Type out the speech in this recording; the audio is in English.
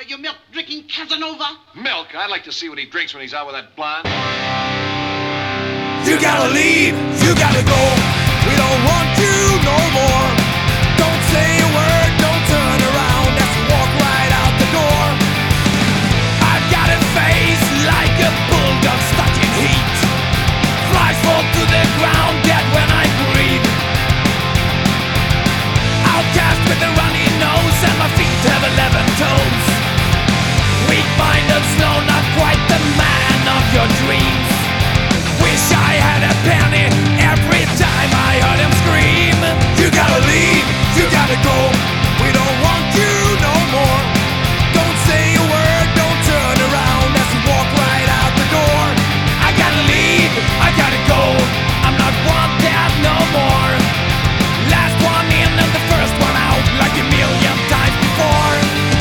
you milk-drinking Casanova? Milk? I'd like to see what he drinks when he's out with that blonde. You gotta leave, you gotta go. We don't want you no more. Don't say a word, don't turn around. Just walk right out the door. I've got a face like a bulldog stuck in heat. Flies fall to the ground, dead when I breathe. Outcast with a runny nose, and my feet have 11 toes. Weak-minded, slow, not quite the man of your dreams.